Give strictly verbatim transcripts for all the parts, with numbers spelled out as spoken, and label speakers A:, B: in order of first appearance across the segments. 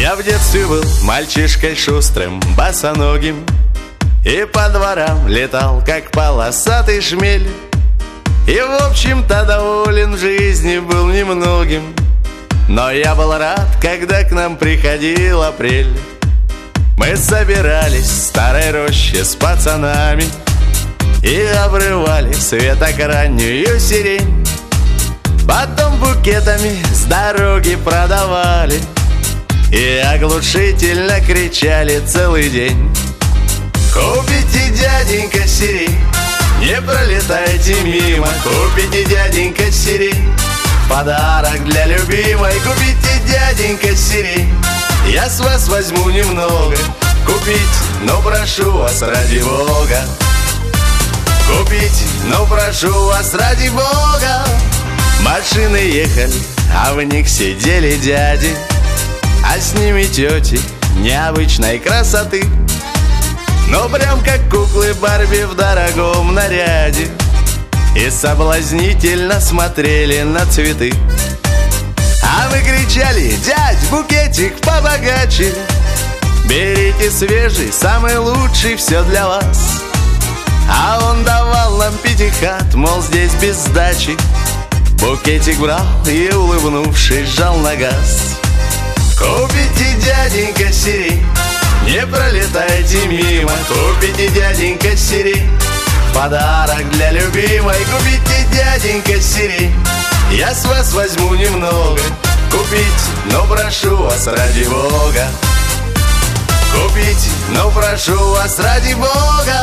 A: Я в детстве был мальчишкой шустрым, босоногим, и по дворам летал, как полосатый шмель. И, в общем-то, доволен в жизни был немногим, но я был рад, когда к нам приходил апрель. Мы собирались в старой роще с пацанами и обрывали с веток раннюю сирень. Потом букетами с дороги продавали и оглушительно кричали целый день: купите, дяденька, сирень, не пролетайте мимо. Купите, дяденька, сирень, подарок для любимой. Купите, дяденька, сирень, я с вас возьму немного. Купить, но прошу вас ради Бога. Купить, но прошу вас ради Бога. Машины ехали, а в них сидели дяди, а с ними тети необычной красоты, но прям как куклы Барби в дорогом наряде, и соблазнительно смотрели на цветы. А мы кричали: дядь, букетик побогаче, берите свежий, самый лучший, все для вас. А он давал нам пятихат, мол, здесь без сдачи. Букетик брал и, улыбнувшись, жал на газ. Купите, дяденька, сирень, не пролетайте мимо. Купите, дяденька, сирень, подарок для любимой. Купите, дяденька, сирень, я с вас возьму немного. Купить, но прошу вас ради Бога. Купить, но прошу вас ради Бога.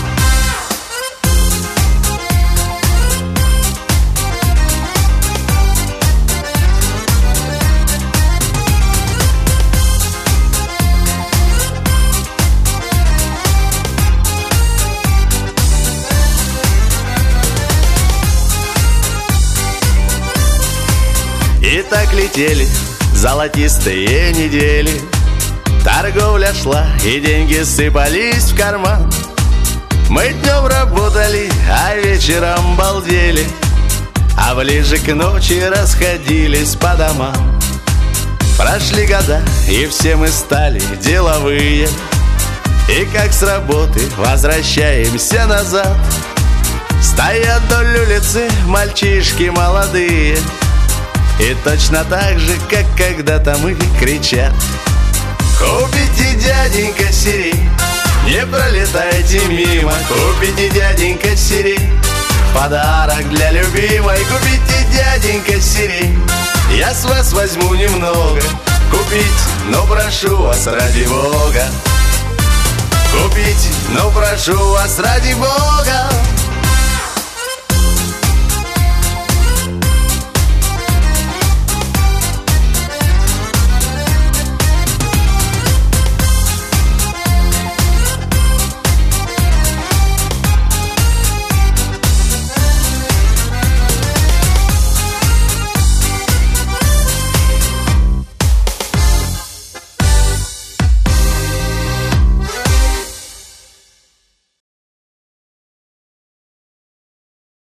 A: И так летели золотистые недели. Торговля шла, и деньги сыпались в карман. Мы днем работали, а вечером балдели, а ближе к ночи расходились по домам. Прошли года, и все мы стали деловые, и как с работы возвращаемся назад. Стоят вдоль улицы мальчишки молодые, и точно так же, как когда-то мы, кричат: купите, дяденька, сирень, не пролетайте мимо. Купите, дяденька, сирень, подарок для любимой. Купите, дяденька, сирень, я с вас возьму немного. Купить, но прошу вас ради Бога. Купить, но прошу вас ради Бога.